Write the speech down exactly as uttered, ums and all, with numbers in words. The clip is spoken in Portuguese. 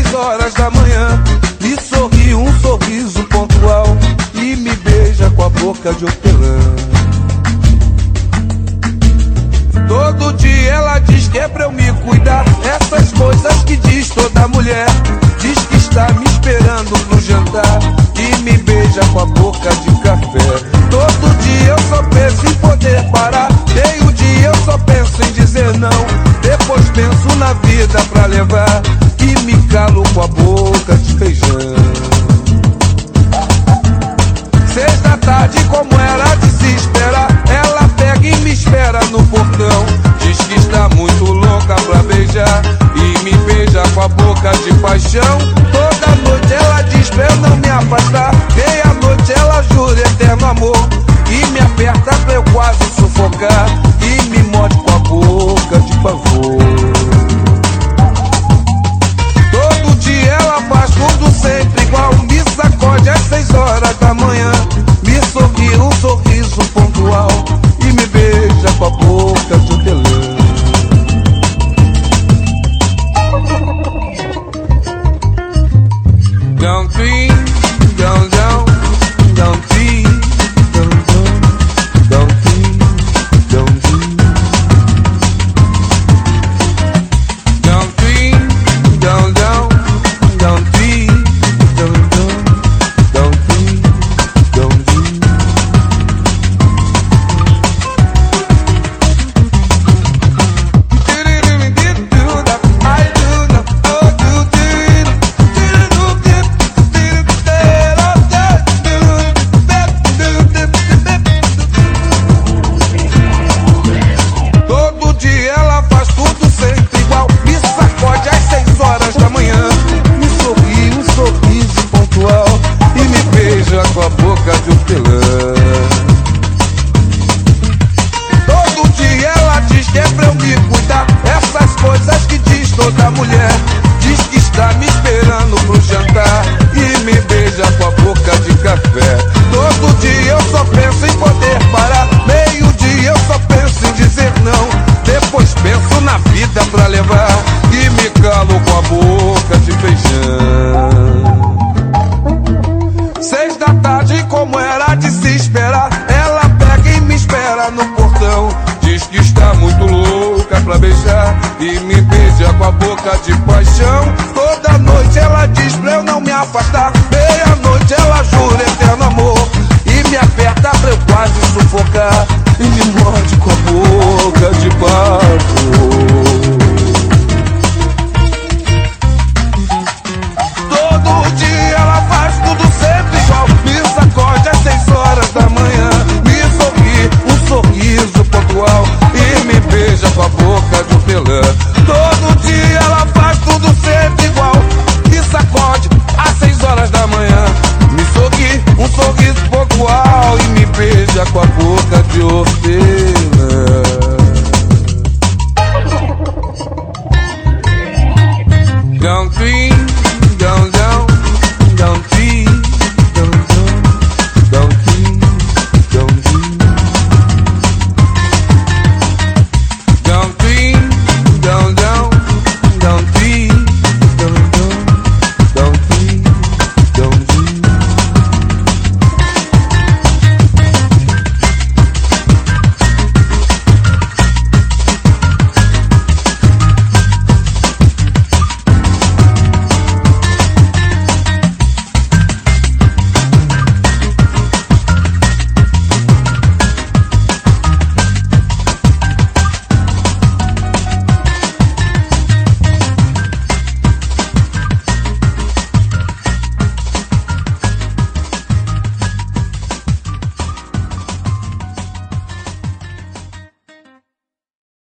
seis horas da manhã, me sorri um sorriso pontual e me beija com a boca de hortelã. Todo dia ela diz que é pra eu me cuidar, essas coisas que diz toda mulher. Diz que está me esperando pro jantar e me beija com a boca de café. Todo dia eu só penso em poder parar, meio dia eu só penso em dizer não. Depois penso na vida pra levar e me calo com a boca de feijão. Seis da tarde, como era de se esperar, ela pega e me espera no portão. Diz que está muito louca pra beijar e me beija com a boca de paixão. Toda noite ela diz pra eu não me afastar, meia-noite ela jura eterno amor e me aperta pra eu quase sufocar e me morde com a boca de pavor. Todo dia ela faz tudo sempre igual, me sacode às seis horas da manhã, me sorri um sorriso pontual e me beija com a boca de hortelã. Don't dream, don't, don't, don't dream, don't, don't, don't dream, don't dream. Don't dream, don't, don't, don't dream, don't, don't, don't dream, don't dream. Todo dia ela faz tudo sempre igual, me sacode às seis horas da manhã, me sorri um sorriso pontual e me beija com a boca de hortelã. Todo dia ela diz que é pra eu me cuidar, essas coisas que diz toda mulher. Diz que está me esperando pro jantar e me beija com a boca de café. Todo dia eu só penso em poder parar, meio dia eu só penso em dizer não. Depois penso na vida pra levar e me calo com a boca de feijão. Seis da tarde, como era de se esperar, ela pega e me espera no portão. Diz que está muito louca pra beijar e me beija com a boca de paixão. Toda noite ela diz pra eu não me afastar, meia-noite ela jura eterno amor e me aperta pra eu quase sufocar e me morde com a boca de pavor. Todo dia ela faz tudo sempre igual, me sacode às seis horas da manhã, me sorri um sorriso pontual e me beija com a boca de hortelã. Todo dia ela faz tudo sempre igual, me sacode às seis horas da manhã, me sorri um sorriso pontual e me beija com a boca de hortelã. Don't dream, don't